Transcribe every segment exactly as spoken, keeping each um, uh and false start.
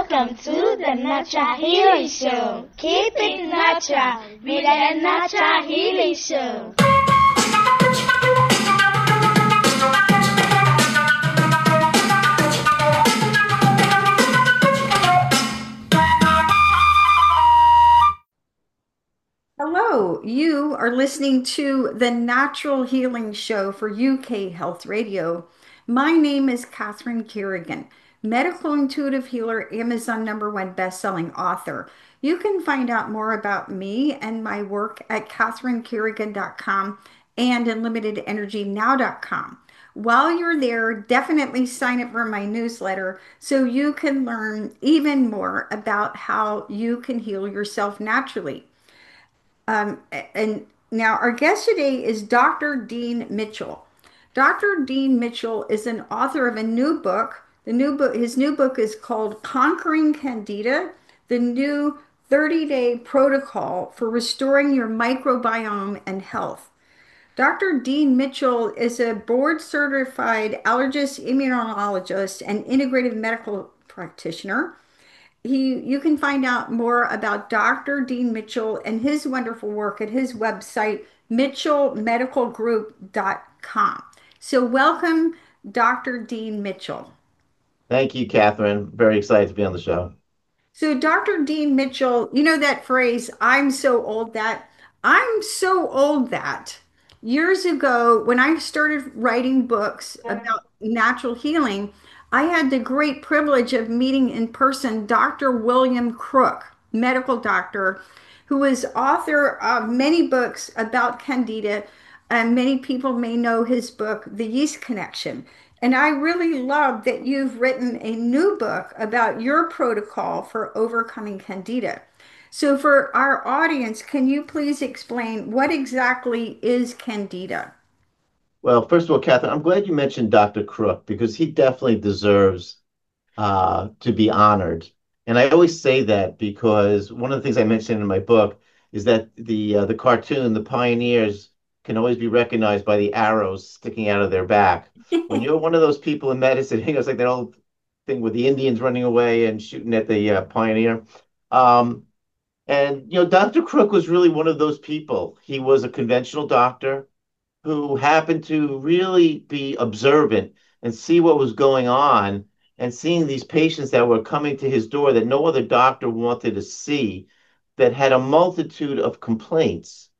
Welcome to the Natural Healing Show. Keep it natural with the Natural Healing Show. Hello, you are listening to the Natural Healing Show for U K Health Radio. My name is Catherine Kerrigan, medical intuitive healer, Amazon number one best-selling author. You can find out more about me and my work at catherine kerrigan dot com and unlimited energy now dot com. While you're there, definitely sign up for my newsletter so you can learn even more about how you can heal yourself naturally. Um, and now our guest today is Doctor Dean Mitchell. Doctor Dean Mitchell is an author of a new book. The new book, his new book is called Conquering Candida, the new thirty-day protocol for restoring your microbiome and health. Doctor Dean Mitchell is a board certified allergist, immunologist, and integrative medical practitioner. He, you can find out more about Doctor Dean Mitchell and his wonderful work at his website, mitchell medical group dot com. So welcome, Doctor Dean Mitchell. Thank you, Catherine. Very excited to be on the show. So Doctor Dean Mitchell, you know that phrase, I'm so old that, I'm so old that. Years ago, when I started writing books about natural healing, I had the great privilege of meeting in person Doctor William Crook, medical doctor, who is author of many books about Candida. And many people may know his book, The Yeast Connection. And I really love that you've written a new book about your protocol for overcoming Candida. So, for our audience, can you please explain what exactly is Candida? Well, first of all, Catherine, I'm glad you mentioned Doctor Crook because he definitely deserves uh, to be honored. And I always say that because one of the things I mentioned in my book is that the uh, the cartoon, the pioneers, can always be recognized by the arrows sticking out of their back. When you're one of those people in medicine, you know, it's like that old thing with the Indians running away and shooting at the uh, pioneer. Um, and you know, Doctor Crook was really one of those people. He was a conventional doctor who happened to really be observant and see what was going on and seeing these patients that were coming to his door that no other doctor wanted to see, that had a multitude of complaints.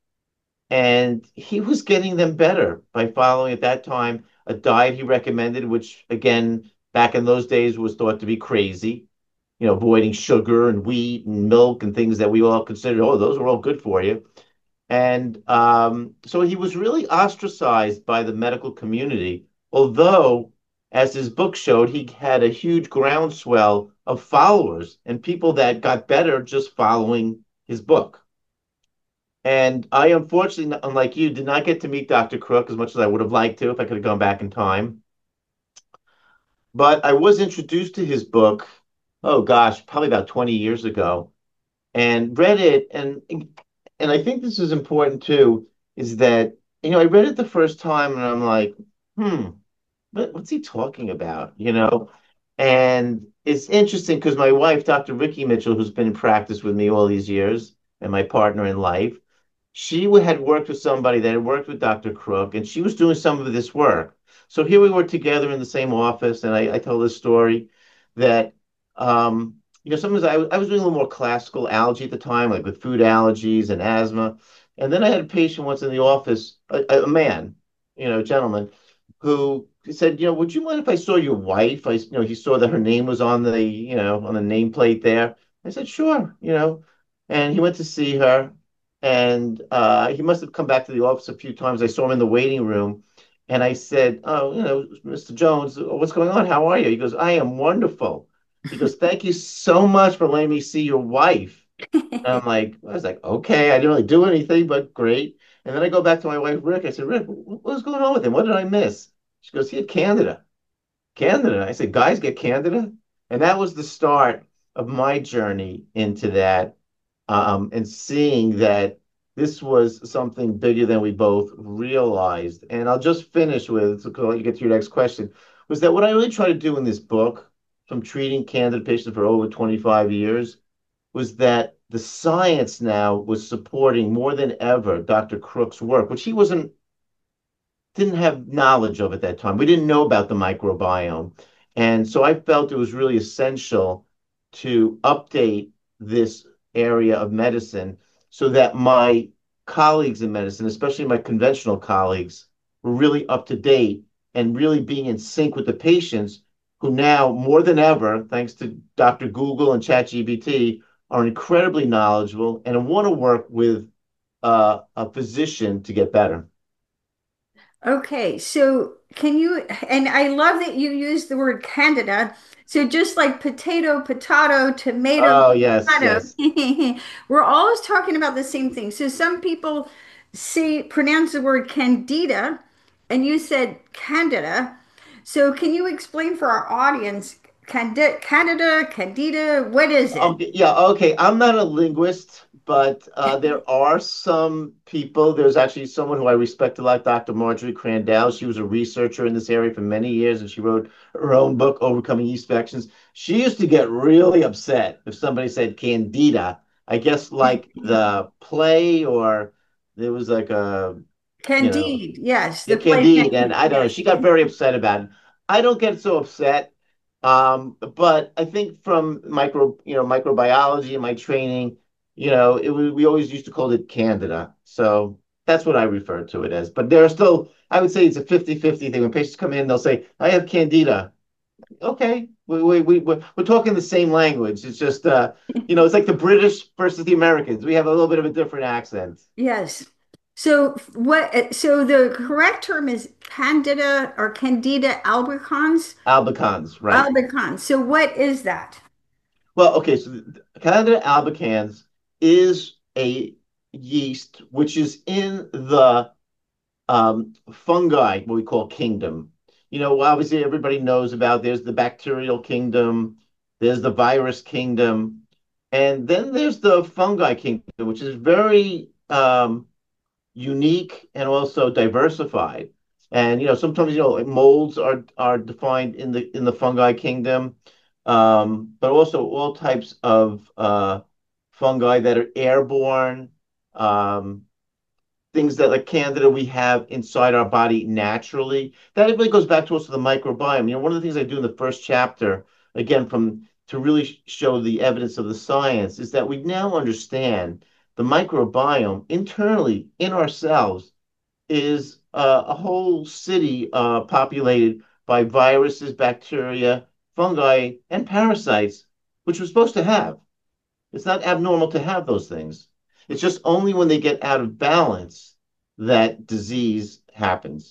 And he was getting them better by following at that time a diet he recommended, which again, back in those days was thought to be crazy, you know, avoiding sugar and wheat and milk and things that we all considered, oh, those were all good for you. And um, so he was really ostracized by the medical community, although, as his book showed, he had a huge groundswell of followers and people that got better just following his book. And I, unfortunately, unlike you, did not get to meet Doctor Crook as much as I would have liked to if I could have gone back in time. But I was introduced to his book, oh gosh, probably about twenty years ago, and read it. And and I think this is important too, is that, you know, I read it the first time and I'm like, hmm, what, what's he talking about? You know? And it's interesting because my wife, Doctor Ricky Mitchell, who's been in practice with me all these years and my partner in life, she had worked with somebody that had worked with Doctor Crook, and she was doing some of this work. So here we were together in the same office, and I, I told this story that, um, you know, sometimes I, I was doing a little more classical allergy at the time, like with food allergies and asthma. And then I had a patient once in the office, a, a man, you know, a gentleman, who said, you know, would you mind if I saw your wife? I, you know, he saw that her name was on the, you know, on the nameplate there. I said, sure, you know, and he went to see her, and uh, he must have come back to the office a few times. I saw him in the waiting room, and I said, "Oh, you know, Mister Jones, what's going on? How are you?" He goes, "I am wonderful." He goes, "Thank you so much for letting me see your wife." And I'm like, I was like, "Okay, I didn't really do anything, but great." And then I go back to my wife, Rick. I said, "Rick, what was going on with him? What did I miss?" She goes, "He had Candida." Candida. I said, "Guys get Candida?" And that was the start of my journey into that, um, and seeing that this was something bigger than we both realized. And I'll just finish with, so I'll let you get to your next question, was that what I really try to do in this book from treating Candida patients for over twenty-five years was that the science now was supporting more than ever Doctor Crook's work, which he wasn't didn't have knowledge of at that time. We didn't know about the microbiome. And so I felt it was really essential to update this area of medicine so that my colleagues in medicine, especially my conventional colleagues, were really up to date and really being in sync with the patients who now, more than ever, thanks to Doctor Google and ChatGPT, are incredibly knowledgeable and want to work with uh, a physician to get better. Okay, so can you, and I love that you use the word candida. So just like potato, potato, tomato, Oh, yes, tomato, yes. we're always talking about the same thing. So some people see pronounce the word candida, and you said candida. So can you explain for our audience, candida, candida, candida, what is it? Okay, yeah, okay. I'm not a linguist, but uh, there are some people. There's actually someone who I respect a lot, Doctor Marjorie Crandall. She was a researcher in this area for many years, and she wrote her own book, Overcoming Yeast Infections. She used to get really upset if somebody said Candida. I guess like the play, or there was like a, you know, Candide, yes, yeah, the play Candide, and Candide, I don't know. yes. She got very upset about it. I don't get so upset, um, but I think from micro, you know, microbiology and my training, you know, it was, we always used to call it Candida. So that's what I refer to it as. But there are still, I would say it's a fifty-fifty thing. When patients come in, they'll say, I have Candida. Okay, we, we, we, we're, we're talking the same language. It's just, uh, you know, it's like the British versus the Americans. We have a little bit of a different accent. Yes. So what, so the correct term is Candida or Candida albicans? Albicans, right. Albicans. So what is that? Well, okay, so the- Candida albicans is a yeast which is in the um, fungi, what we call kingdom. You know, obviously everybody knows about there's the bacterial kingdom, there's the virus kingdom, and then there's the fungi kingdom, which is very um, unique and also diversified. And you know, sometimes you know molds are are defined in the in the fungi kingdom, um, but also all types of uh, fungi that are airborne, um, things that like Candida we have inside our body naturally. That really goes back to also the microbiome. You know, one of the things I do in the first chapter, again, from to really show the evidence of the science, is that we now understand the microbiome internally in ourselves is uh, a whole city uh, populated by viruses, bacteria, fungi, and parasites, which we're supposed to have. It's not abnormal to have those things. It's just only when they get out of balance that disease happens.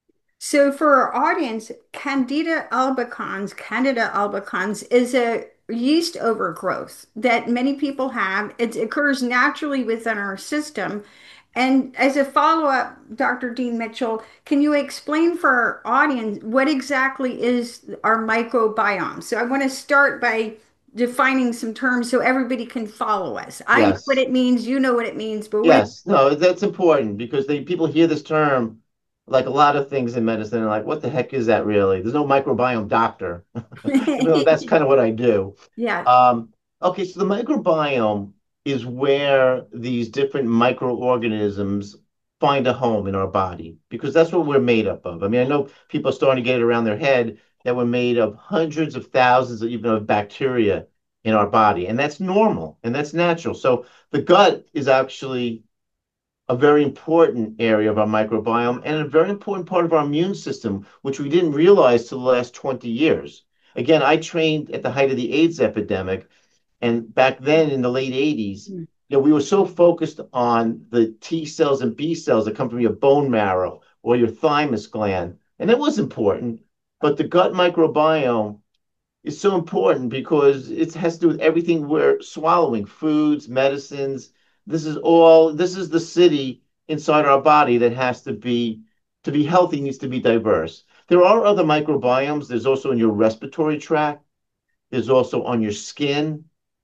So for our audience, Candida albicans, Candida albicans is a yeast overgrowth that many people have. It occurs naturally within our system. And as a follow-up, Doctor Dean Mitchell, can you explain for our audience what exactly is our microbiome? So I want to start by defining some terms so everybody can follow us. I know what Yes. it means, you know what it means, but what Yes. No, that's important because they people hear this term like a lot of things in medicine and like, what the heck is that really? There's no microbiome doctor, even though that's kind of what I do. yeah. Um, okay, so the microbiome is where these different microorganisms find a home in our body because that's what we're made up of. I mean, I know people are starting to get it around their head that we're made of hundreds of thousands of even of bacteria in our body, and that's normal and that's natural. So the gut is actually a very important area of our microbiome and a very important part of our immune system, which we didn't realize till the last twenty years. Again, I trained at the height of the AIDS epidemic, and back then in the late eighties, you know, we were so focused on the T cells and B cells that come from your bone marrow or your thymus gland, and that was important. But the gut microbiome is so important because it has to do with everything we're swallowing, foods, medicines. This is all, this is the city inside our body that has to be, to be healthy, needs to be diverse. There are other microbiomes. There's also in your respiratory tract. There's also on your skin.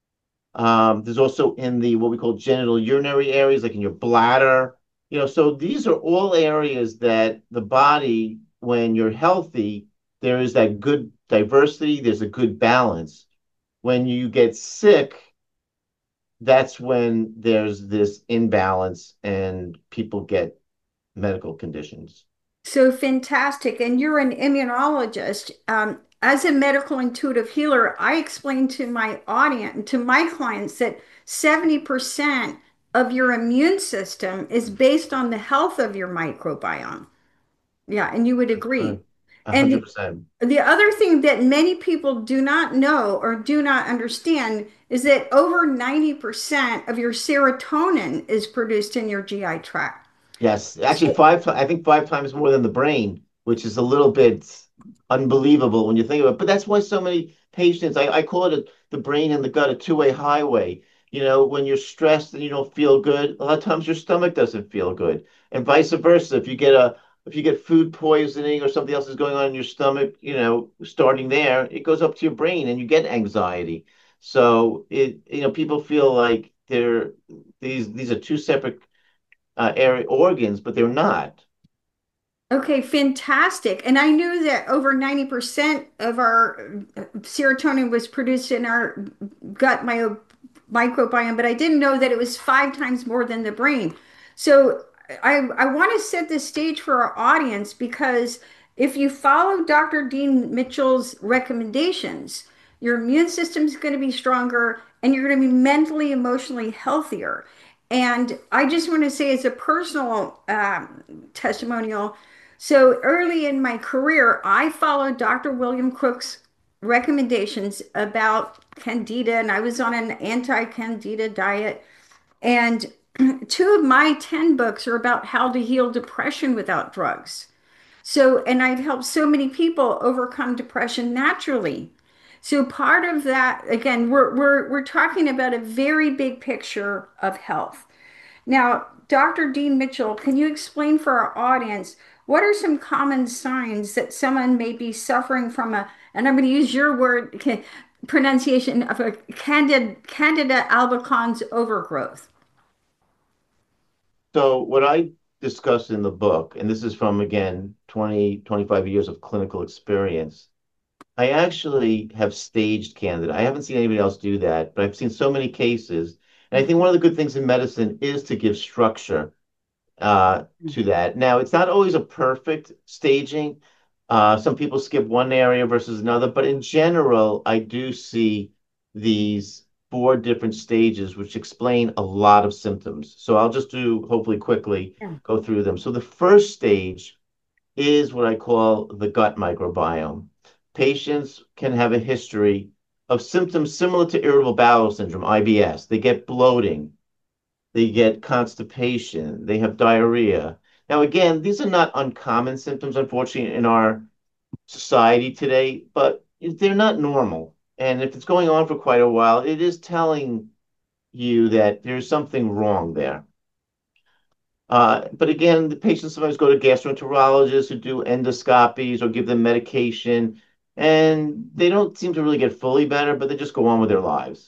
Um, there's also in the what we call genital urinary areas, like in your bladder. You know, so these are all areas that the body, when you're healthy, there is that good diversity, there's a good balance. When you get sick, that's when there's this imbalance and people get medical conditions. So fantastic. And you're an immunologist. Um, as a medical intuitive healer, I explain to my audience, to my clients, that seventy percent of your immune system is based on the health of your microbiome. Yeah, and you would agree. Right. A And hundred the, percent. the other thing that many people do not know or do not understand is that over ninety percent of your serotonin is produced in your G I tract. Yes, actually So, five times, I think five times more than the brain, which is a little bit unbelievable when you think of it. But that's why so many patients, I, I call it a, the brain and the gut, a two-way highway. You know, when you're stressed and you don't feel good, a lot of times your stomach doesn't feel good, and vice versa. If you get a if you get food poisoning or something else is going on in your stomach, you know, starting there, it goes up to your brain and you get anxiety. So it, you know, people feel like they're these these are two separate uh, area organs, but they're not. okay, fantastic. And I knew that over ninety percent of our uh, serotonin was produced in our gut myo microbiome, but I didn't know that it was five times more than the brain. So I, I want to set the stage for our audience because if you follow doctor Dean Mitchell's recommendations, your immune system is going to be stronger and you're going to be mentally, emotionally healthier. And I just want to say, as a personal um, testimonial, so early in my career, I followed doctor William Crook's recommendations about candida, and I was on an anti-candida diet. And two of my ten books are about how to heal depression without drugs. So, and I've helped so many people overcome depression naturally. So part of that, again, we're we're we're talking about a very big picture of health. Now, doctor Dean Mitchell, can you explain for our audience what are some common signs that someone may be suffering from a, and I'm going to use your word, pronunciation of a Candida, Candida albicans overgrowth? So what I discuss in the book, and this is from again twenty, twenty-five years of clinical experience, I actually have staged candida. I haven't seen anybody else do that, but I've seen so many cases. And I think one of the good things in medicine is to give structure uh, to that. Now, it's not always a perfect staging. Uh, some people skip one area versus another, but in general, I do see these four different stages, which explain a lot of symptoms. So I'll just do, hopefully quickly, Yeah. go through them. So the first stage is what I call the gut microbiome. Patients can have a history of symptoms similar to irritable bowel syndrome, I B S. They get bloating, they get constipation, they have diarrhea. Now, again, these are not uncommon symptoms, unfortunately, in our society today, but they're not normal. And if it's going on for quite a while, it is telling you that there's something wrong there. Uh, but again, the patients sometimes go to gastroenterologists who do endoscopies or give them medication, and they don't seem to really get fully better, but they just go on with their lives.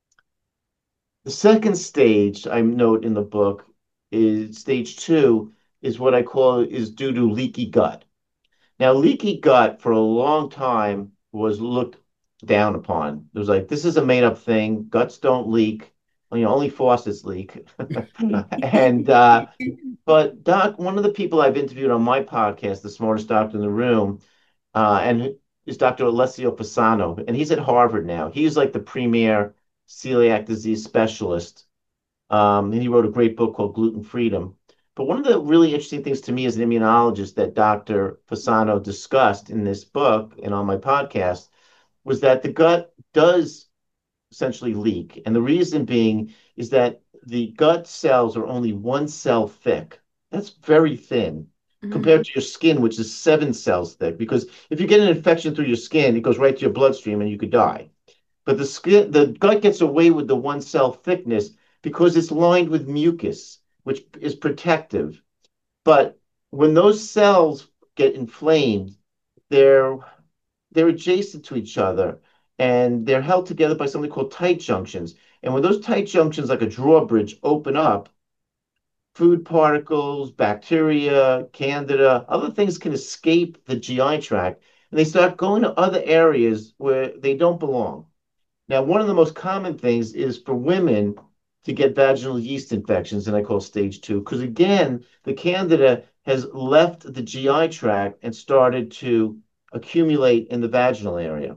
The second stage I note in the book is stage two is what I call is due to leaky gut. Now, leaky gut for a long time was looked down upon. It was like, this is a made up thing. Guts don't leak. Well, you know, only faucets leak. And uh, but Doc, one of the people I've interviewed on my podcast, The Smartest Doctor in the Room, uh, and is doctor Alessio Fasano, and he's at Harvard now. He's like the premier celiac disease specialist. Um, and he wrote a great book called Gluten Freedom. But one of the really interesting things to me as an immunologist that doctor Fasano discussed in this book and on my podcast was that the gut does essentially leak. And the reason being is that the gut cells are only one cell thick. That's very thin compared Mhm. to your skin, which is seven cells thick. Because if you get an infection through your skin, it goes right to your bloodstream and you could die. But the skin, the gut gets away with the one cell thickness because it's lined with mucus, which is protective. But when those cells get inflamed, they're they're adjacent to each other and they're held together by something called tight junctions. And when those tight junctions, like a drawbridge, open up, food particles, bacteria, candida, other things can escape the G I tract. and they start going to other areas where they don't belong. Now, one of the most common things is for women to get vaginal yeast infections, and I call stage two, because again, the candida has left the G I tract and started to accumulate in the vaginal area.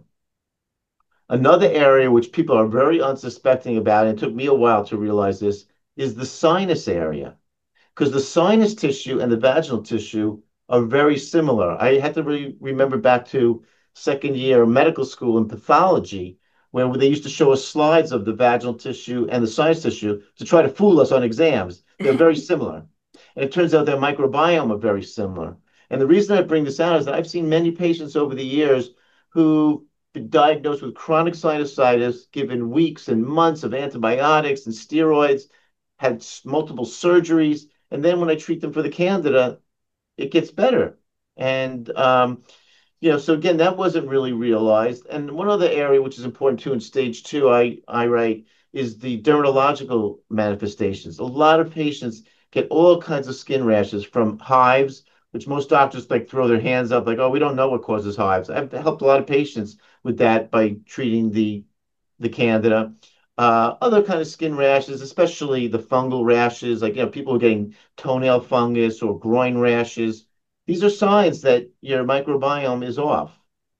Another area which people are very unsuspecting about, and it took me a while to realize this, is the sinus area. Because the sinus tissue and the vaginal tissue are very similar. I had to really remember back to second year medical school in pathology, where they used to show us slides of the vaginal tissue and the sinus tissue to try to fool us on exams. They're very similar. And it turns out their microbiome are very similar. And the reason I bring this out is that I've seen many patients over the years who been diagnosed with chronic sinusitis, given weeks and months of antibiotics and steroids, had multiple surgeries, and then when I treat them for the candida, it gets better. And um, you know, so again, that wasn't really realized. And one other area which is important too in stage two, I I write, is the dermatological manifestations. A lot of patients get all kinds of skin rashes from hives, which most doctors like throw their hands up, like, oh, we don't know what causes hives. I've helped a lot of patients with that by treating the the candida. Uh, other kind of skin rashes, especially the fungal rashes, like, you know, people are getting toenail fungus or groin rashes. These are signs that your microbiome is off.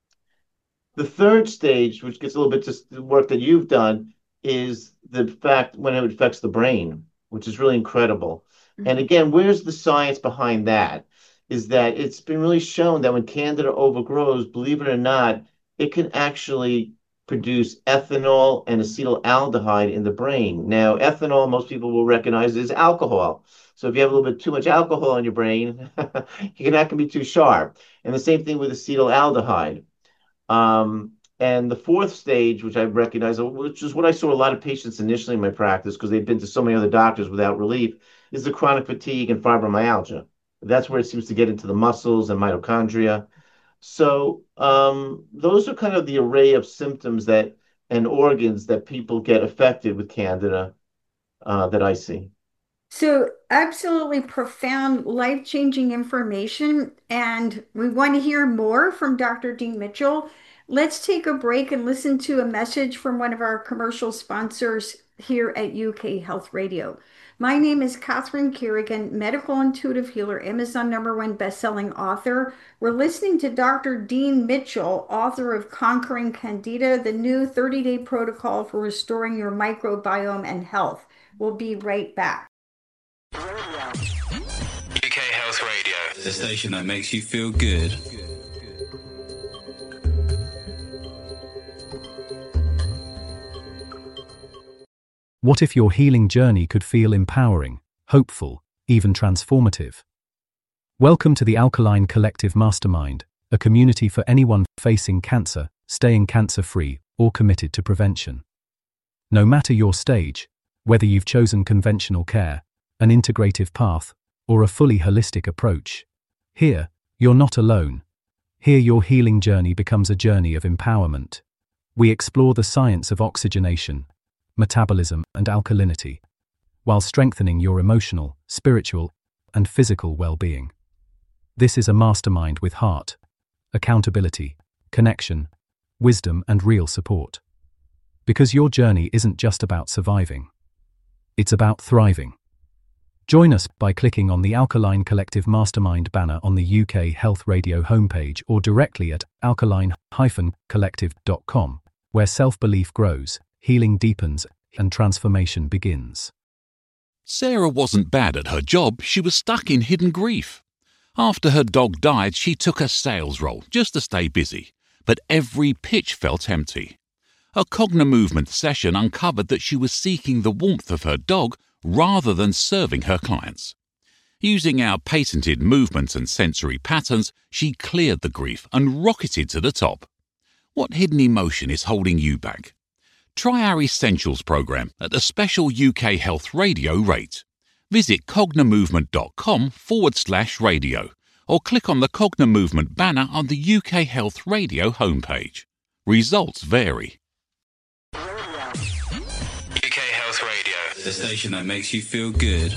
The third stage, which gets a little bit to the work that you've done, is the fact when it affects the brain, which is really incredible. Mm-hmm. And again, where's the science behind that? Is that it's been really shown that when candida overgrows, believe it or not, it can actually produce ethanol and acetaldehyde in the brain. Now, ethanol, most people will recognize is alcohol. So if you have a little bit too much alcohol in your brain, you're not going to be too sharp. And the same thing with acetaldehyde. Um, and the fourth stage, which I recognize, which is what I saw a lot of patients initially in my practice, because they've been to so many other doctors without relief, is the chronic fatigue and fibromyalgia. That's where it seems to get into the muscles and mitochondria. So um, those are kind of the array of symptoms that and organs that people get affected with candida uh, that I see. So absolutely profound, life-changing information. And we want to hear more from Doctor Dean Mitchell. Let's take a break and listen to a message from one of our commercial sponsors here at U K Health Radio. My name is Catherine Kerrigan, medical intuitive healer, Amazon number one best-selling author. We're listening to Doctor Dean Mitchell, author of Conquering Candida, the new thirty-day protocol for restoring your microbiome and health. We'll be right back. U K Health Radio, the station that makes you feel good. What if your healing journey could feel empowering, hopeful, even transformative? Welcome to the Alkaline Collective Mastermind, a community for anyone facing cancer, staying cancer-free, or committed to prevention. No matter your stage, whether you've chosen conventional care, an integrative path, or a fully holistic approach, here, you're not alone. Here your healing journey becomes a journey of empowerment. We explore the science of oxygenation, metabolism, and alkalinity, while strengthening your emotional, spiritual, and physical well-being. This is a mastermind with heart, accountability, connection, wisdom, and real support. Because your journey isn't just about surviving. It's about thriving. Join us by clicking on the Alkaline Collective Mastermind banner on the U K Health Radio homepage or directly at alkaline dash collective dot com, where self-belief grows, healing deepens, and transformation begins. Sarah wasn't bad at her job, she was stuck in hidden grief. After her dog died, she took a sales role just to stay busy, but every pitch felt empty. A Cognimovement session uncovered that she was seeking the warmth of her dog rather than serving her clients. Using our patented movements and sensory patterns, she cleared the grief and rocketed to the top. What hidden emotion is holding you back? Try our Essentials program at a special U K Health Radio rate. Visit cognimovement.com forward slash radio or click on the Cognimovement banner on the U K Health Radio homepage. Results vary. U K Health Radio, the station that makes you feel good.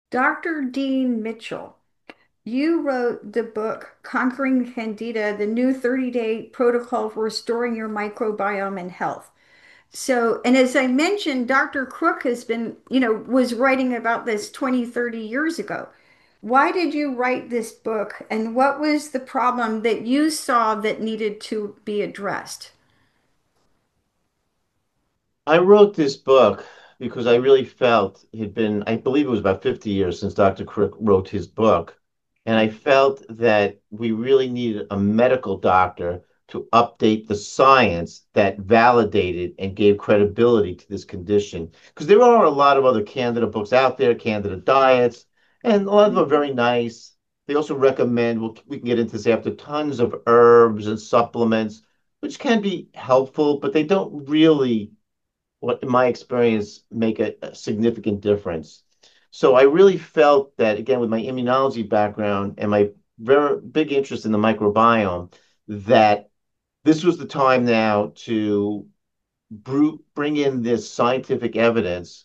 Doctor Dean Mitchell, you wrote the book Conquering Candida, the new thirty-day protocol for restoring your microbiome and health. So, and as I mentioned, Doctor Crook has been, you know, was writing about this twenty, thirty years ago. Why did you write this book, and what was the problem that you saw that needed to be addressed? I wrote this book because I really felt it had been, I believe it was about fifty years since Doctor Crick wrote his book. And I felt that we really needed a medical doctor to update the science that validated and gave credibility to this condition. Because there are a lot of other Candida books out there, Candida diets, and a lot of them are very nice. They also recommend, we'll, we can get into this after, tons of herbs and supplements, which can be helpful, but they don't really, what in my experience, make a, a significant difference. So I really felt that, again, with my immunology background and my very big interest in the microbiome, that this was the time now to br- bring in this scientific evidence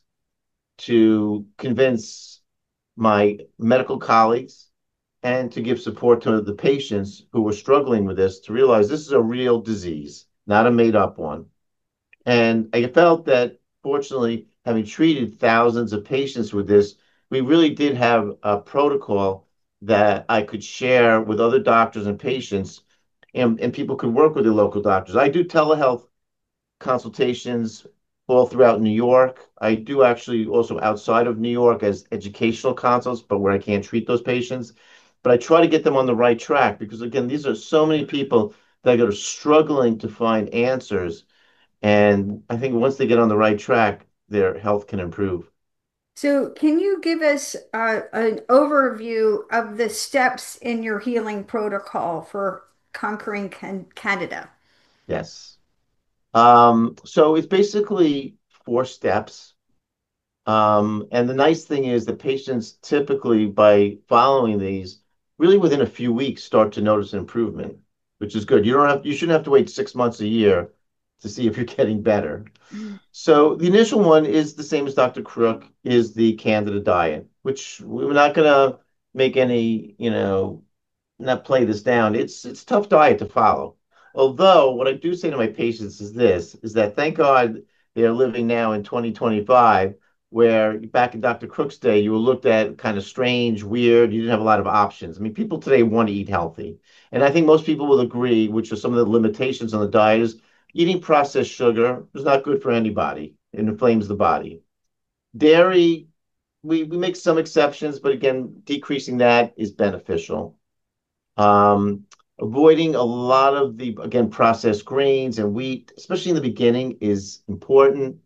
to convince my medical colleagues and to give support to the patients who were struggling with this to realize this is a real disease, not a made up one. And I felt that, fortunately, having treated thousands of patients with this, we really did have a protocol that I could share with other doctors and patients, and, and people could work with their local doctors. I do telehealth consultations all throughout New York. I do actually also outside of New York as educational consults, but where I can't treat those patients. But I try to get them on the right track because, again, these are so many people that are struggling to find answers. And I think once they get on the right track, their health can improve. So, can you give us uh, an overview of the steps in your healing protocol for conquering can Candida? Yes. Um, so it's basically four steps. Um, and the nice thing is that patients typically, by following these, really within a few weeks, start to notice an improvement, which is good. You don't have, you shouldn't have to wait six months a year to see if you're getting better. So the initial one is the same as Doctor Crook, is the Candida diet, which we're not going to make any, you know, not play this down. It's it's a tough diet to follow. Although what I do say to my patients is this, is that thank God they're living now in twenty twenty-five, where back in Doctor Crook's day, you were looked at kind of strange, weird. You didn't have a lot of options. I mean, people today want to eat healthy. And I think most people will agree, which are some of the limitations on the diet, is eating processed sugar is not good for anybody. It inflames the body. Dairy, we, we make some exceptions, but again, decreasing that is beneficial. Um, avoiding a lot of the, again, processed grains and wheat, especially in the beginning, is important.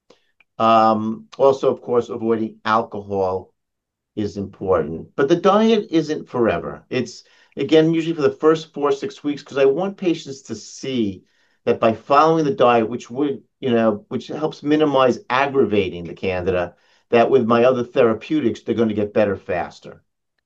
Um, also, of course, avoiding alcohol is important. But the diet isn't forever. It's, again, usually for the first four, six weeks, because I want patients to see that by following the diet, which would, you know, which helps minimize aggravating the candida, that with my other therapeutics, they're going to get better faster.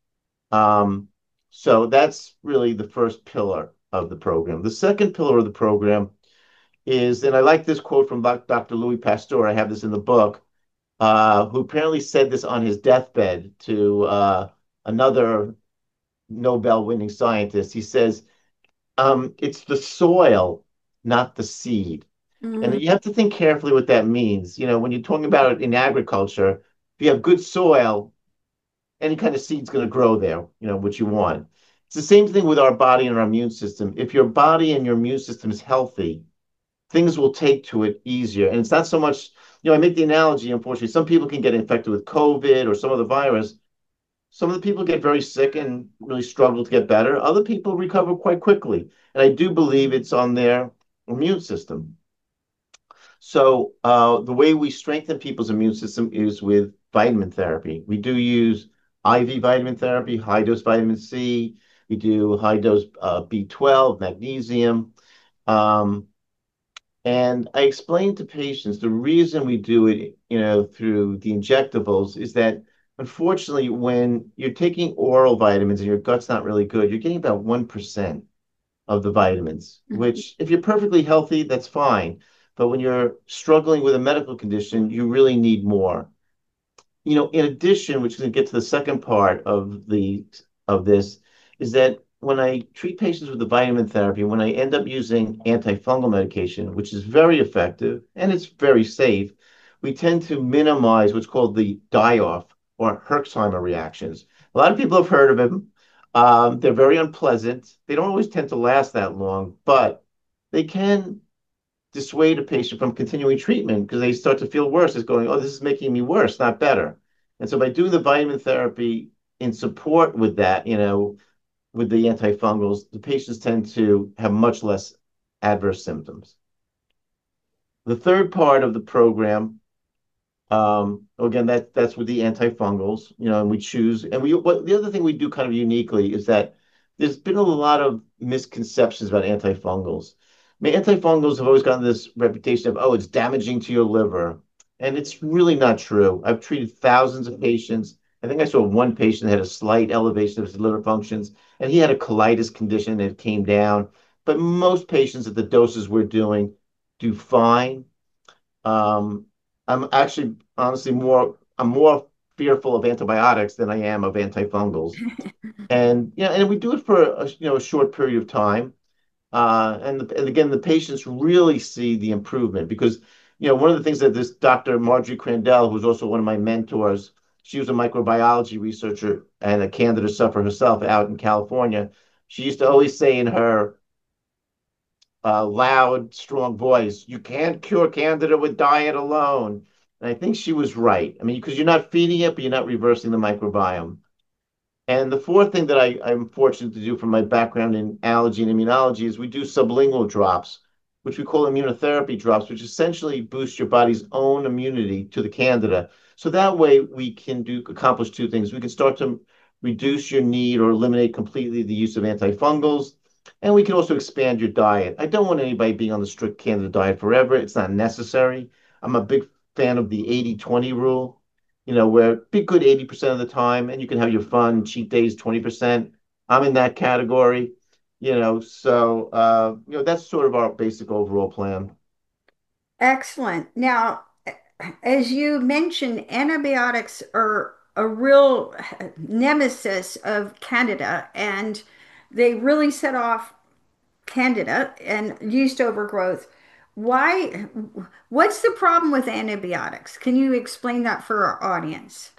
Um, so that's really the first pillar of the program. The second pillar of the program is, and I like this quote from Doctor Louis Pasteur, I have this in the book, uh, who apparently said this on his deathbed to uh, another Nobel-winning scientist. He says, um, it's the soil, not the seed. Mm. And you have to think carefully what that means. You know, when you're talking about it in agriculture, if you have good soil, any kind of seed's going to grow there, you know, what you want. It's the same thing with our body and our immune system. If your body and your immune system is healthy, things will take to it easier. And it's not so much, you know, I make the analogy, unfortunately, some people can get infected with COVID or some other virus. Some of the people get very sick and really struggle to get better. Other people recover quite quickly. And I do believe it's on their immune system. So uh, the way we strengthen people's immune system is with vitamin therapy. We do use I V vitamin therapy, high dose vitamin C. We do high dose uh, B twelve, magnesium. Um, and I explain to patients the reason we do it, you know, through the injectables is that unfortunately, when you're taking oral vitamins and your gut's not really good, you're getting about one percent of the vitamins, Mhm. which if you're perfectly healthy, that's fine. But when you're struggling with a medical condition, you really need more. you know, in addition, which is going to get to the second part of the of this, is that when I treat patients with the vitamin therapy, when I end up using antifungal medication, which is very effective and it's very safe, we tend to minimize what's called the die-off or Herxheimer reactions. A lot of people have heard of them. Um, they're very unpleasant. They don't always tend to last that long, but they can dissuade a patient from continuing treatment because they start to feel worse. It's going, oh, this is making me worse, not better. And so by doing the vitamin therapy in support with that, you know, with the antifungals, the patients tend to have much less adverse symptoms. The third part of the program, um, again, that that's with the antifungals, you know, and we choose, and we, what the other thing we do kind of uniquely is that there's been a lot of misconceptions about antifungals. I mean, antifungals have always gotten this reputation of, oh, it's damaging to your liver. And it's really not true. I've treated thousands of patients. I think I saw one patient that had a slight elevation of his liver functions, and he had a colitis condition and it came down. But most patients at the doses we're doing do fine. Um, I'm actually honestly more I'm more fearful of antibiotics than I am of antifungals. And you know, and we do it for a, you know, a short period of time. Uh, and, the, and again, the patients really see the improvement because, you know, one of the things that this Doctor Marjorie Crandell, who's also one of my mentors, she was a microbiology researcher and a Candida sufferer herself out in California. She used to always say in her uh, loud, strong voice, you can't cure Candida with diet alone. And I think she was right. I mean, because you're not feeding it, but you're not reversing the microbiome. And the fourth thing that I, I'm fortunate to do from my background in allergy and immunology is we do sublingual drops, which we call immunotherapy drops, which essentially boost your body's own immunity to the Candida. So that way we can do accomplish two things. We can start to reduce your need or eliminate completely the use of antifungals, and we can also expand your diet. I don't want anybody being on the strict Candida diet forever. It's not necessary. I'm a big fan of the eighty twenty rule, you know, where be good eighty percent of the time and you can have your fun cheat days twenty percent. I'm in that category, you know, so, uh, you know, that's sort of our basic overall plan. Excellent. Now, as you mentioned, antibiotics are a real nemesis of Candida, and they really set off Candida and yeast overgrowth. Why? What's the problem with antibiotics? Can you explain that for our audience?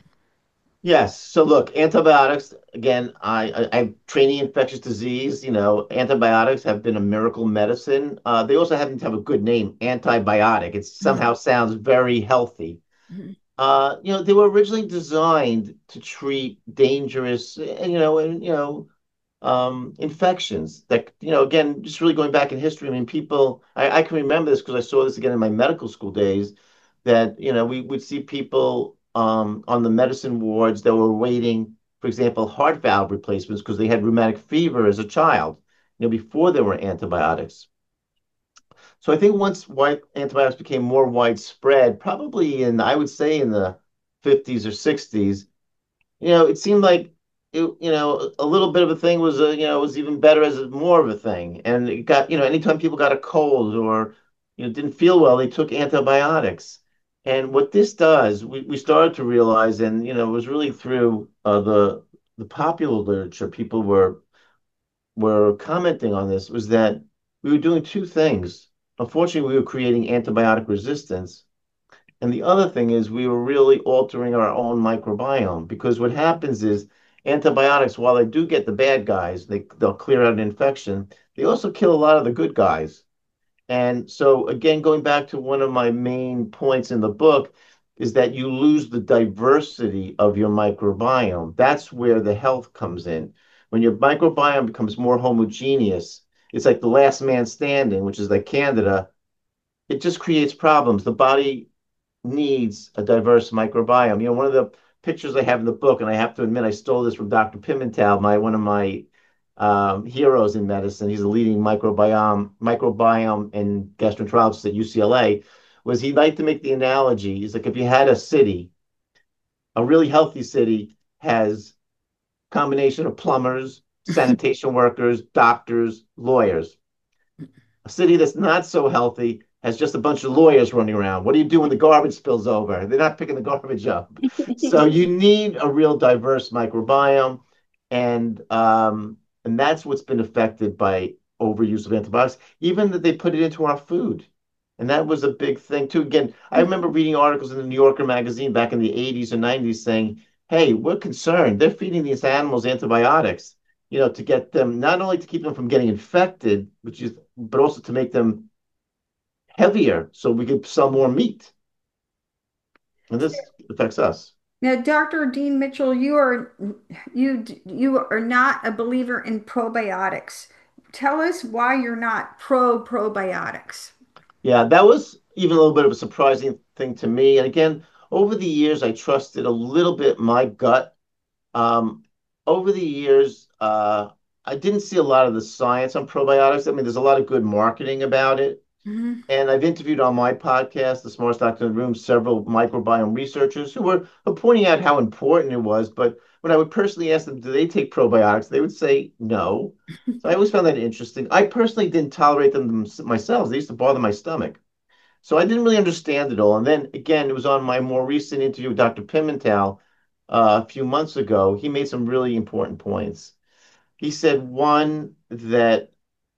Yes. So look, antibiotics, again, I, I, I'm training infectious disease. You know, antibiotics have been a miracle medicine. Uh, they also happen to have a good name, antibiotic. It somehow sounds very healthy. Mhm. Uh, you know, they were originally designed to treat dangerous, and you know, and you know, um, infections that, you know, again, just really going back in history. I mean, people, I, I can remember this because I saw this again in my medical school days that, you know, we would see people um, on the medicine wards that were waiting, for example, heart valve replacements because they had rheumatic fever as a child, you know, before there were antibiotics. So I think once white antibiotics became more widespread, probably in, I would say in the fifties or sixties, you know, it seemed like it, you know, a little bit of a thing was, a, you know, was even better as a, more of a thing. And it got, you know, anytime people got a cold or, you know, didn't feel well, they took antibiotics. And what this does, we, we started to realize, and, you know, it was really through uh, the the popular literature, people were were commenting on this, was that we were doing two things. Unfortunately, we were creating antibiotic resistance, and the other thing is we were really altering our own microbiome because what happens is antibiotics, while they do get the bad guys, they, they'll clear out an infection, they also kill a lot of the good guys. And so, again, going back to one of my main points in the book is that you lose the diversity of your microbiome. That's where the health comes in. When your microbiome becomes more homogeneous, it's like the last man standing, which is like Candida. It just creates problems. The body needs a diverse microbiome. You know, one of the pictures I have in the book, and I have to admit, I stole this from Doctor Pimentel, my one of my um, heroes in medicine. He's a leading microbiome microbiome and gastroenterologist at U C L A. Was he liked to make the analogy? He's like, if you had a city, a really healthy city has a combination of plumbers, sanitation workers, doctors, lawyers. A city that's not so healthy has just a bunch of lawyers running around. What do you do when the garbage spills over? They're not picking the garbage up. So you need a real diverse microbiome, and um, and that's what's been affected by overuse of antibiotics, even that they put it into our food. And that was a big thing too. Again, I remember reading articles in the New Yorker magazine back in the eighties and nineties saying, hey, we're concerned. They're feeding these animals antibiotics, you know, to get them, not only to keep them from getting infected, which is, but also to make them heavier so we could sell more meat. And this affects us. Now, Doctor Dean Mitchell, you are you you are not a believer in probiotics. Tell us why you're not pro probiotics. Yeah, that was even a little bit of a surprising thing to me. And again, over the years, I trusted a little bit my gut. Um, over the years, uh, I didn't see a lot of the science on probiotics. I mean, there's a lot of good marketing about it. Mm-hmm. And I've interviewed on my podcast, The Smartest Doctor in the Room, several microbiome researchers who were pointing out how important it was. But when I would personally ask them, do they take probiotics? They would say no. So I always found that interesting. I personally didn't tolerate them myself. They used to bother my stomach. So I didn't really understand it all. And then again, it was on my more recent interview with Doctor Pimentel uh, a few months ago. He made some really important points. He said, one, that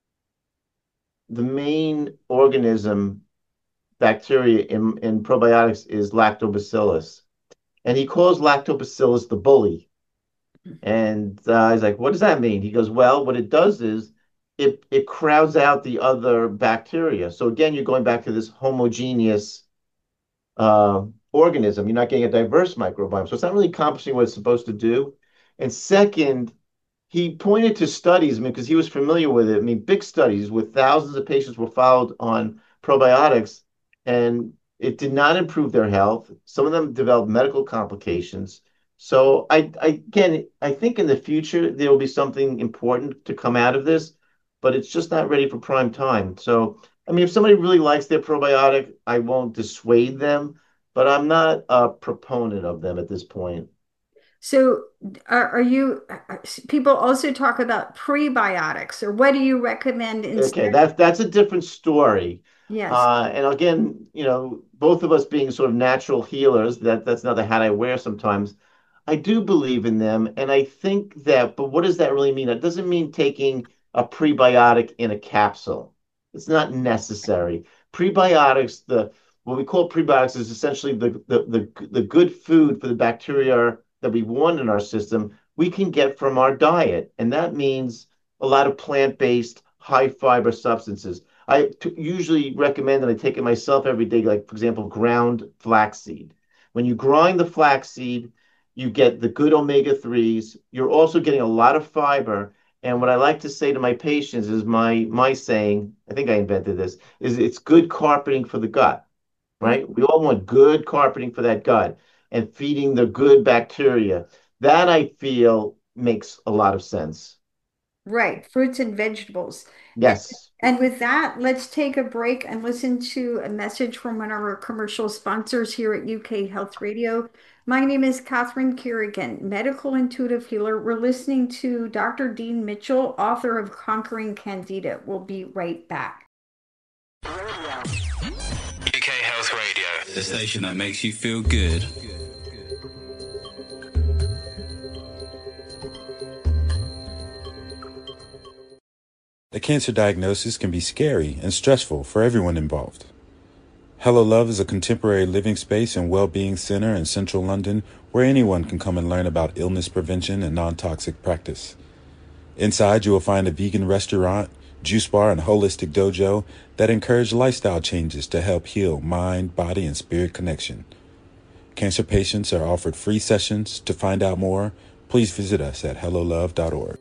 the main organism, bacteria in, in probiotics is lactobacillus. And he calls lactobacillus the bully. And uh, I was like, what does that mean? He goes, well, what it does is it, it crowds out the other bacteria. So again, you're going back to this homogeneous uh, organism. You're not getting a diverse microbiome. So it's not really accomplishing what it's supposed to do. And second, he pointed to studies, I mean, because he was familiar with it. I mean, big studies with thousands of patients were followed on probiotics, and it did not improve their health. Some of them developed medical complications. So I, I again, I think in the future, there will be something important to come out of this, but it's just not ready for prime time. So, I mean, if somebody really likes their probiotic, I won't dissuade them, but I'm not a proponent of them at this point. So are, are you, people also talk about prebiotics, or what do you recommend instead? Okay, that's that's a different story. Yes. Uh, and again, you know, both of us being sort of natural healers, that that's another hat I wear sometimes. I do believe in them, and I think that, but what does that really mean? That doesn't mean taking a prebiotic in a capsule. It's not necessary. Prebiotics, the what we call prebiotics is essentially the the the, the good food for the bacteria that we want in our system, we can get from our diet. And that means a lot of plant-based, high-fiber substances. I t- usually recommend, and I take it myself every day, like, for example, ground flaxseed. When you grind the flaxseed, you get the good omega threes. You're also getting a lot of fiber. And what I like to say to my patients is my, my saying, I think I invented this, is it's good carpeting for the gut, right? We all want good carpeting for that gut, and feeding the good bacteria. That I feel makes a lot of sense. Right, fruits and vegetables. Yes. And with that, let's take a break and listen to a message from one of our commercial sponsors here at U K Health Radio. My name is Catherine Kerrigan, medical intuitive healer. We're listening to Doctor Dean Mitchell, author of Conquering Candida. We'll be right back. U K Health Radio, the station that makes you feel good. A cancer diagnosis can be scary and stressful for everyone involved. Hello Love is a contemporary living space and well-being center in central London where anyone can come and learn about illness prevention and non-toxic practice. Inside, you will find a vegan restaurant, juice bar, and holistic dojo that encourage lifestyle changes to help heal mind, body, and spirit connection. Cancer patients are offered free sessions. To find out more, please visit us at hello love dot org.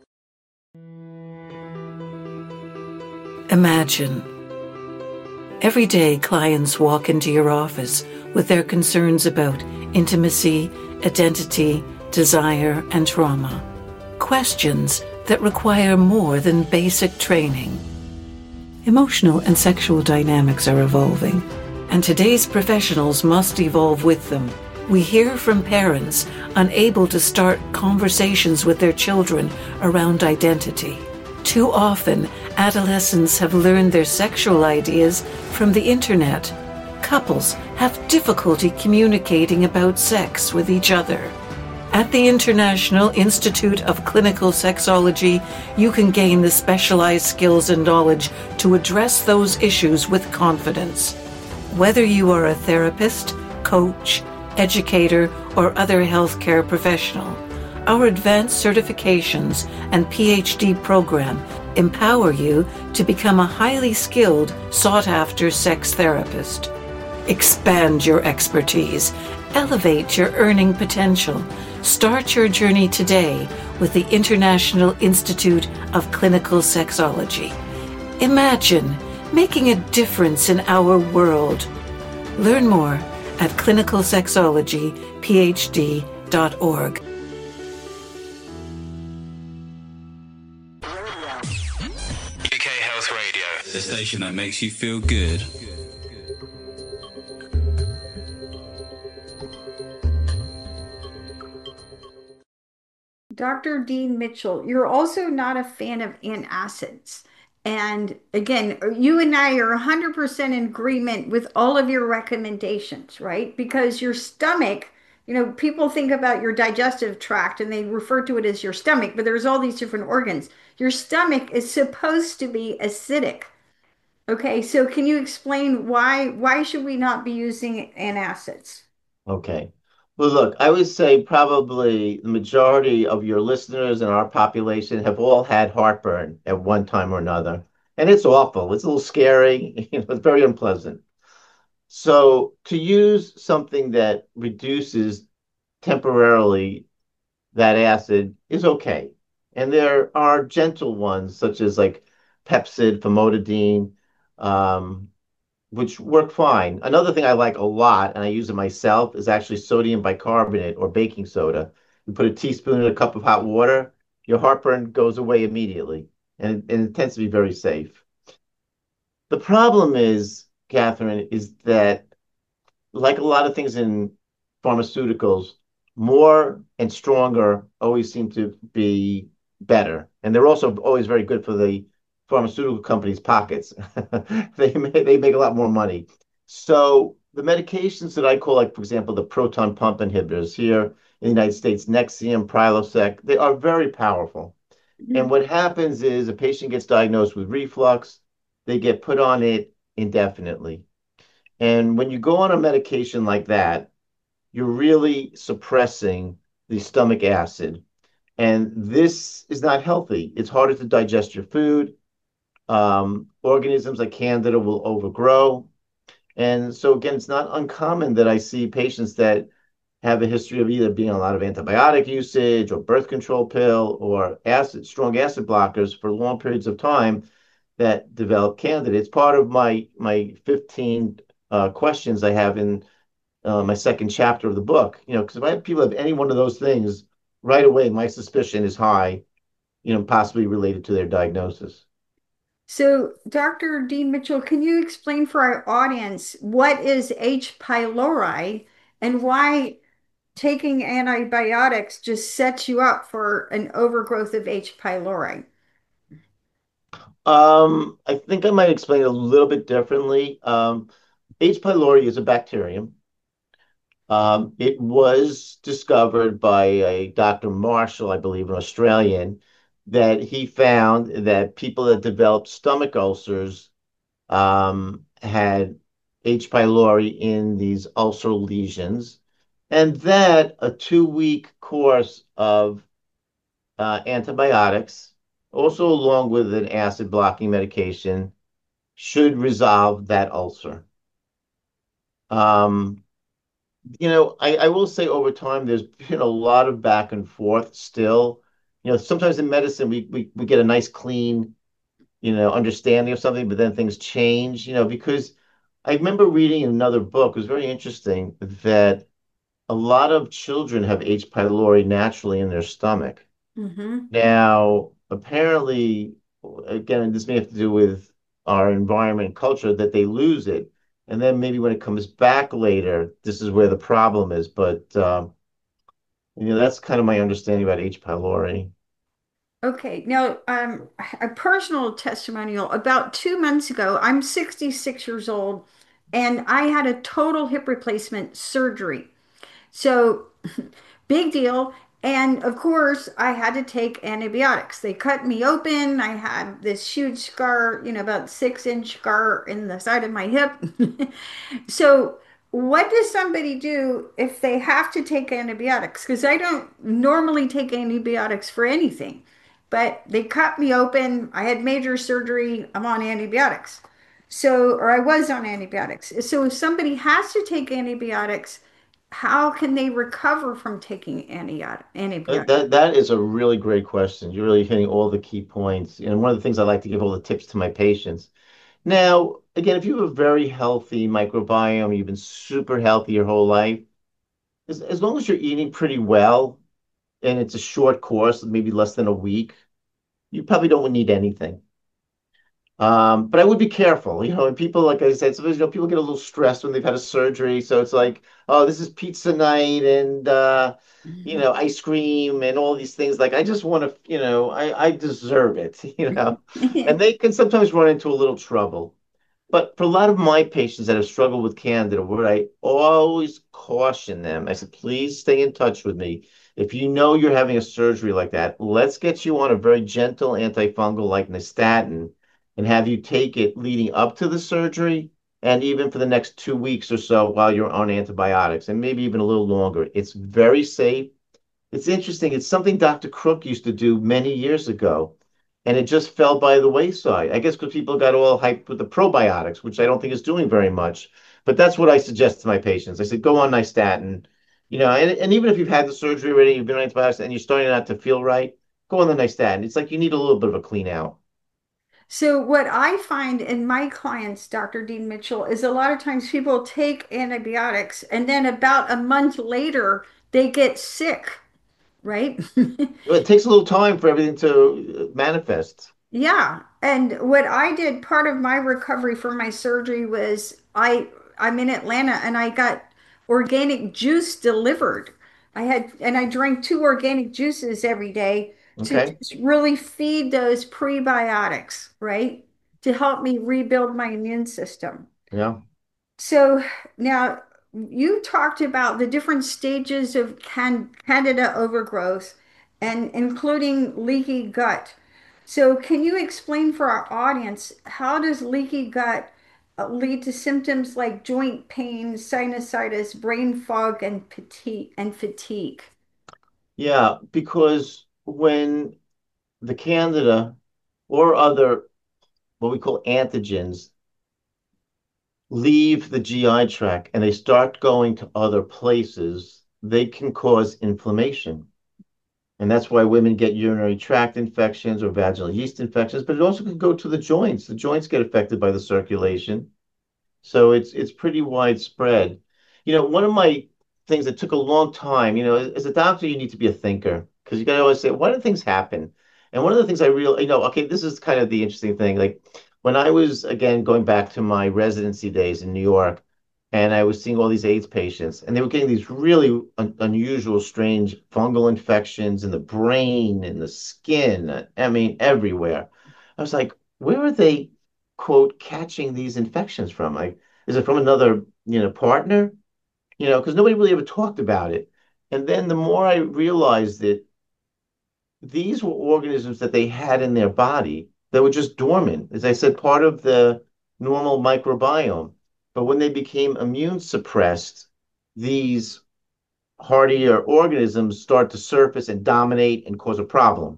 Imagine. Every day, clients walk into your office with their concerns about intimacy, identity, desire, and trauma. Questions that require more than basic training. Emotional and sexual dynamics are evolving, and today's professionals must evolve with them. We hear from parents unable to start conversations with their children around identity. Too often, adolescents have learned their sexual ideas from the internet. Couples have difficulty communicating about sex with each other. At the International Institute of Clinical Sexology, you can gain the specialized skills and knowledge to address those issues with confidence. Whether you are a therapist, coach, educator, or other healthcare professional, our advanced certifications and P H D program empower you to become a highly skilled, sought-after sex therapist. Expand your expertise, elevate your earning potential. Start your journey today with the International Institute of Clinical Sexology. Imagine making a difference in our world. Learn more at clinical sexology p h d dot org. U K Health Radio, the station that makes you feel good. Doctor Dean Mitchell, you're also not a fan of antacids. And again, you and I are one hundred percent in agreement with all of your recommendations, right? Because your stomach, you know, people think about your digestive tract and they refer to it as your stomach, but there's all these different organs. Your stomach is supposed to be acidic. Okay, so can you explain why why should we not be using antacids? Okay. Well, look, I would say probably the majority of your listeners in our population have all had heartburn at one time or another. And it's awful. It's a little scary. You know, it's very unpleasant. So to use something that reduces temporarily that acid is okay. And there are gentle ones, such as like Pepcid, famotidine, um, which work fine. Another thing I like a lot, and I use it myself, is actually sodium bicarbonate or baking soda. You put a teaspoon in a cup of hot water, your heartburn goes away immediately, and, and it tends to be very safe. The problem is, Catherine, is that like a lot of things in pharmaceuticals, more and stronger always seem to be better. And they're also always very good for the pharmaceutical companies' pockets. they make, they make a lot more money. So the medications that I call, like, for example, the proton pump inhibitors here in the United States, Nexium, Prilosec, they are very powerful. Mm-hmm. And what happens is a patient gets diagnosed with reflux, they get put on it indefinitely. And when you go on a medication like that, you're really suppressing the stomach acid. And this is not healthy. It's harder to digest your food. Um, organisms like Candida will overgrow. And so, again, it's not uncommon that I see patients that have a history of either being on a lot of antibiotic usage or birth control pill or acid, strong acid blockers for long periods of time that develop Candida. It's part of my, my fifteen uh, questions I have in uh, my second chapter of the book. You know, because if I have people have any one of those things, right away, my suspicion is high, you know, possibly related to their diagnosis. So, Doctor Dean Mitchell, can you explain for our audience what is H. pylori and why taking antibiotics just sets you up for an overgrowth of H. pylori? Um, I think I might explain it a little bit differently. Um, H. pylori is a bacterium. Um, it was discovered by a Doctor Marshall, I believe, an Australian, that he found that people that developed stomach ulcers um, had H. pylori in these ulcer lesions, and that a two-week course of uh, antibiotics, also along with an acid-blocking medication, should resolve that ulcer. Um, you know, I, I will say over time, there's been a lot of back and forth still. You know, sometimes in medicine, we, we, we get a nice, clean, you know, understanding of something, but then things change, you know, because I remember reading in another book, it was very interesting, that a lot of children have H. pylori naturally in their stomach. Mm-hmm. Now, apparently, again, this may have to do with our environment and culture, that they lose it. And then maybe when it comes back later, this is where the problem is. But, um, you know, that's kind of my understanding about H. pylori. Okay, now um, a personal testimonial. About two months ago, I'm sixty-six years old, and I had a total hip replacement surgery. So, big deal. And of course, I had to take antibiotics. They cut me open. I had this huge scar, you know, about six inch scar in the side of my hip. So, what does somebody do if they have to take antibiotics? Because I don't normally take antibiotics for anything, but they cut me open. I had major surgery. I'm on antibiotics. So, or I was on antibiotics. So, if somebody has to take antibiotics, how can they recover from taking antibiotic Uh, antibiotics? That that is a really great question. You're really hitting all the key points. And one of the things I like to give all the tips to my patients. Now, again, if you have a very healthy microbiome, you've been super healthy your whole life, as, as long as you're eating pretty well and it's a short course, maybe less than a week, you probably don't need anything. Um, but I would be careful, you know, and people, like I said, sometimes, you know, people get a little stressed when they've had a surgery. So it's like, oh, this is pizza night and, uh, you know, ice cream and all these things. Like, I just want to, you know, I, I deserve it, you know, and they can sometimes run into a little trouble. But for a lot of my patients that have struggled with Candida, what I always caution them, I said, please stay in touch with me. If you know you're having a surgery like that, let's get you on a very gentle antifungal like nystatin and have you take it leading up to the surgery and even for the next two weeks or so while you're on antibiotics and maybe even a little longer. It's very safe. It's interesting. It's something Doctor Crook used to do many years ago, and it just fell by the wayside. I guess because people got all hyped with the probiotics, which I don't think is doing very much. But that's what I suggest to my patients. I said, go on nystatin, you know, and, and even if you've had the surgery already, you've been on antibiotics, and you're starting not to feel right, go on the nystatin. It's like you need a little bit of a clean out. So what I find in my clients, Doctor Dean Mitchell, is a lot of times people take antibiotics and then about a month later they get sick, right? It takes a little time for everything to manifest. Yeah. And what I did, part of my recovery from my surgery was I I'm in Atlanta and I got organic juice delivered. I had and I drank two organic juices every day to Okay. just really feed those prebiotics, right? To help me rebuild my immune system. Yeah. So now you talked about the different stages of can Candida overgrowth and including leaky gut. So can you explain for our audience how does leaky gut uh, lead to symptoms like joint pain, sinusitis, brain fog, and fatigue and fatigue? Yeah, because when the Candida or other what we call antigens leave the G I tract and they start going to other places, they can cause inflammation. And that's why women get urinary tract infections or vaginal yeast infections, but it also can go to the joints. The joints get affected by the circulation. So it's it's pretty widespread. You know, one of my things that took a long time, you know, as, as a doctor, you need to be a thinker because you got to always say, why do things happen? And one of the things I really, you know, okay, this is kind of the interesting thing. Like when I was, again, going back to my residency days in New York, and I was seeing all these AIDS patients, and they were getting these really un unusual, strange fungal infections in the brain, in the skin, I mean, everywhere. I was like, where are they, quote, catching these infections from? Like, is it from another, you know, partner? You know, because nobody really ever talked about it. And then the more I realized that these were organisms that they had in their body that were just dormant, as I said, part of the normal microbiome. But when they became immune suppressed, these hardier organisms start to surface and dominate and cause a problem.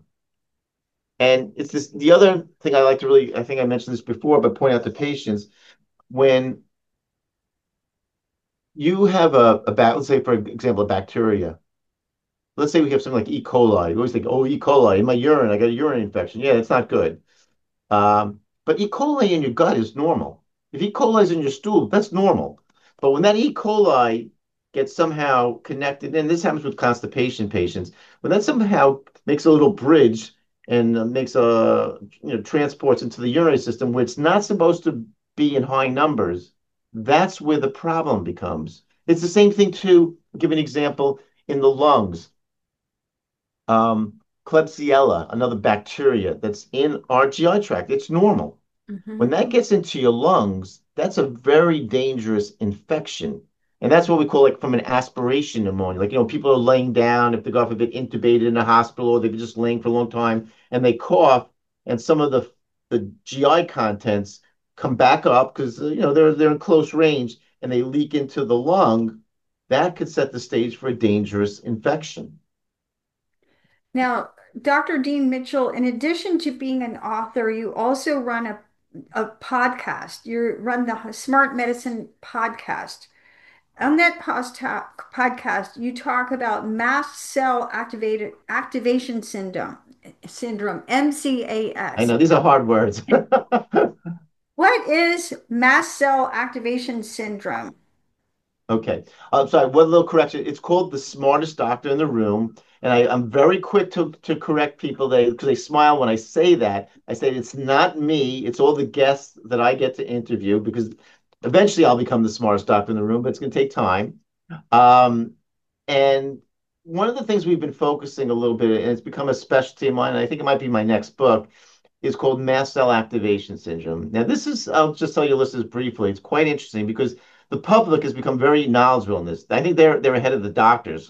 And it's this the other thing I like to really, I think I mentioned this before, but point out to patients when you have a, a bat, let's say, for example, a bacteria. Let's say we have something like E. coli. You always think, oh, E. coli in my urine, I got a urine infection. Yeah, it's not good. Um, but E. coli in your gut is normal. If E. coli is in your stool, that's normal. But when that E. coli gets somehow connected, and this happens with constipation patients, when that somehow makes a little bridge and uh, makes a, you know, transports into the urinary system where it's not supposed to be in high numbers, that's where the problem becomes. It's the same thing too. I'll give an example in the lungs. Um, Klebsiella, another bacteria that's in our G I tract. It's normal. Mm-hmm. When that gets into your lungs, that's a very dangerous infection. And that's what we call like from an aspiration pneumonia. Like, you know, people are laying down, if they God forbid intubated in a hospital, or they've been just laying for a long time and they cough, and some of the the G I contents come back up because you know they're they're in close range and they leak into the lung. That could set the stage for a dangerous infection. Now, Doctor Dean Mitchell, in addition to being an author, you also run a, a podcast. You run the Smart Medicine podcast. On that posta- podcast, you talk about mast cell activated activation syndrome, syndrome, I M C A S. know these are hard words. What is mast cell activation syndrome? Okay. I'm sorry, one little correction. It's called The Smartest Doctor in the Room. And I, I'm very quick to, to correct people they because they smile when I say that. I say it's not me, it's all the guests that I get to interview because eventually I'll become the smartest doctor in the room, but it's going to take time. Um, and one of the things we've been focusing a little bit, and it's become a specialty of mine, and I think it might be my next book, is called mast cell activation syndrome. Now, this is, I'll just tell your listeners briefly, it's quite interesting because the public has become very knowledgeable in this. I think they're they're ahead of the doctors,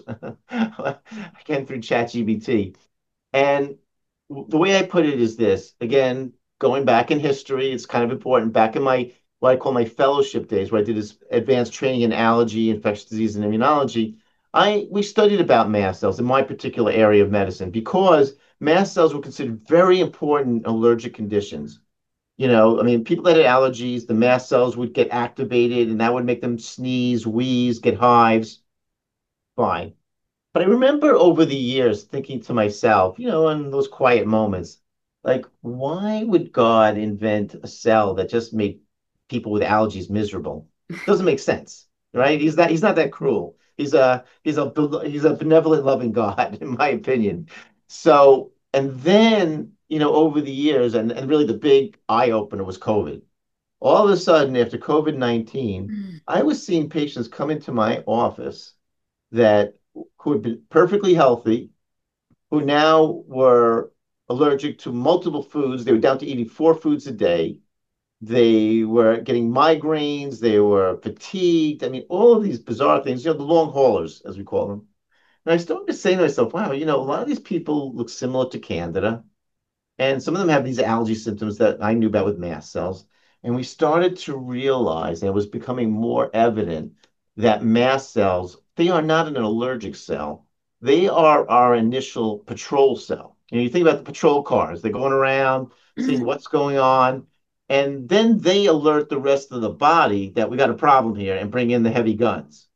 again, through ChatGPT. And the way I put it is this, again, going back in history, it's kind of important. Back in my, what I call my fellowship days, where I did this advanced training in allergy, infectious disease, and immunology, I we studied about mast cells in my particular area of medicine because mast cells were considered very important allergic conditions. You know, I mean, people that had allergies, the mast cells would get activated and that would make them sneeze, wheeze, get hives. Fine. But I remember over the years thinking to myself, you know, in those quiet moments, like, why would God invent a cell that just made people with allergies miserable? Doesn't make sense, right? He's not he's not that cruel. He's a he's a he's a benevolent, loving God, in my opinion. So, and then, you know, over the years, and, and really the big eye opener was COVID. All of a sudden, after COVID nineteen, I was seeing patients come into my office that who had been perfectly healthy, who now were allergic to multiple foods. They were down to eating four foods a day. They were getting migraines. They were fatigued. I mean, all of these bizarre things, you know, the long haulers, as we call them. And I started to say to myself, wow, you know, a lot of these people look similar to Candida. And some of them have these allergy symptoms that I knew about with mast cells. And we started to realize, and it was becoming more evident, that mast cells, they are not an allergic cell. They are our initial patrol cell. You know, you think about the patrol cars, they're going around, seeing what's going on, and then they alert the rest of the body that we got a problem here and bring in the heavy guns.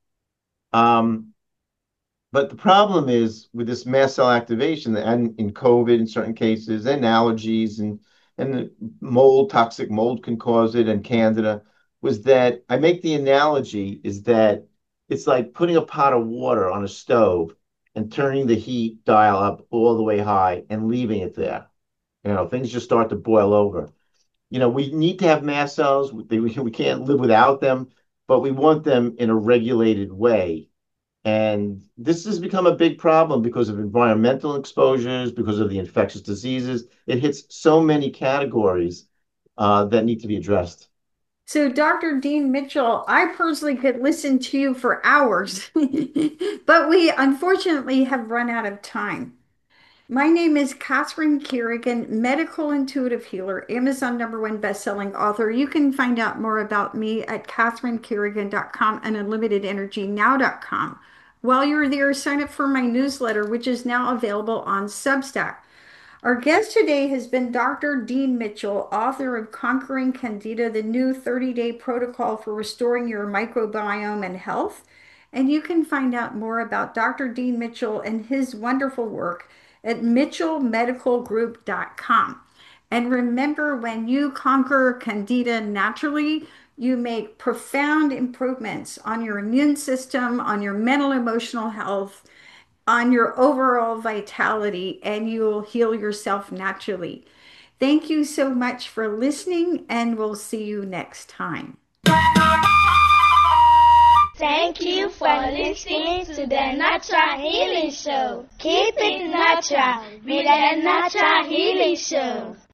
Um, but the problem is with this mast cell activation and in COVID in certain cases and allergies and, and mold, toxic mold can cause it and Candida, was that I make the analogy is that it's like putting a pot of water on a stove and turning the heat dial up all the way high and leaving it there. You know, things just start to boil over. You know, we need to have mast cells. We, we can't live without them, but we want them in a regulated way. And this has become a big problem because of environmental exposures, because of the infectious diseases. It hits so many categories uh, that need to be addressed. So, Doctor Dean Mitchell, I personally could listen to you for hours, but we unfortunately have run out of time. My name is Catherine Kerrigan, medical intuitive healer, Amazon number one best-selling author. You can find out more about me at catherine kerrigan dot com and unlimited energy now dot com. While you're there, sign up for my newsletter, which is now available on Substack. Our guest today has been Doctor Dean Mitchell, author of Conquering Candida, the new thirty-day protocol for restoring your microbiome and health. And you can find out more about Doctor Dean Mitchell and his wonderful work at mitchell medical group dot com. And remember, when you conquer Candida naturally, you make profound improvements on your immune system, on your mental, emotional health, on your overall vitality, and you will heal yourself naturally. Thank you so much for listening, and we'll see you next time. Thank you for listening to the Natural Healing Show. Keep it natural with the Natural Healing Show.